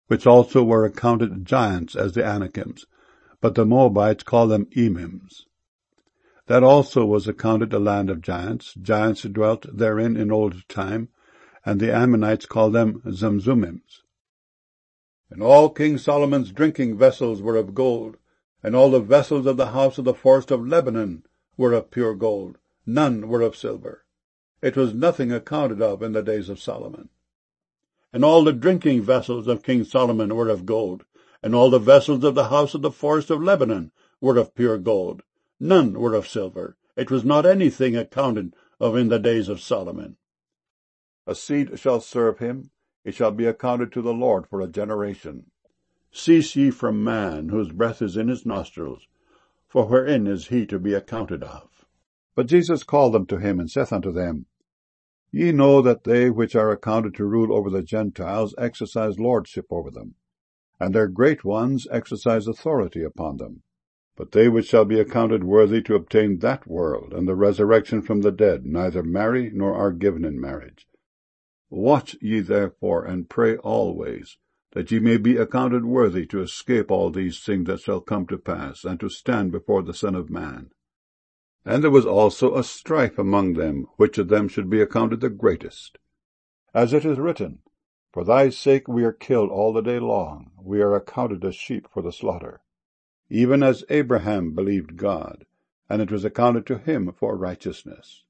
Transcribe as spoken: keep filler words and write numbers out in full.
which also were accounted giants as the Anakims, but the Moabites call them Emims. That also was accounted a land of giants. Giants dwelt therein in old time, and the Ammonites call them Zamzummims. And all King Solomon's drinking vessels were of gold, and all the vessels of the house of the forest of Lebanon were of pure gold. None were of silver. It was nothing accounted of in the days of Solomon. And all the drinking vessels of King Solomon were of gold, and all the vessels of the house of the forest of Lebanon were of pure gold. None were of silver. It was not anything accounted of in the days of Solomon. A seed shall serve him, it shall be accounted to the Lord for a generation. Cease ye from man, whose breath is in his nostrils, for wherein is he to be accounted of? But Jesus called them to him, and saith unto them, Ye know that they which are accounted to rule over the Gentiles exercise lordship over them, and their great ones exercise authority upon them. But they which shall be accounted worthy to obtain that world and the resurrection from the dead neither marry nor are given in marriage. Watch ye therefore, and pray always, that ye may be accounted worthy to escape all these things that shall come to pass, and to stand before the Son of Man. And there was also a strife among them, which of them should be accounted the greatest. As it is written, For thy sake we are killed all the day long, we are accounted as sheep for the slaughter. Even as Abraham believed God, and it was accounted to him for righteousness.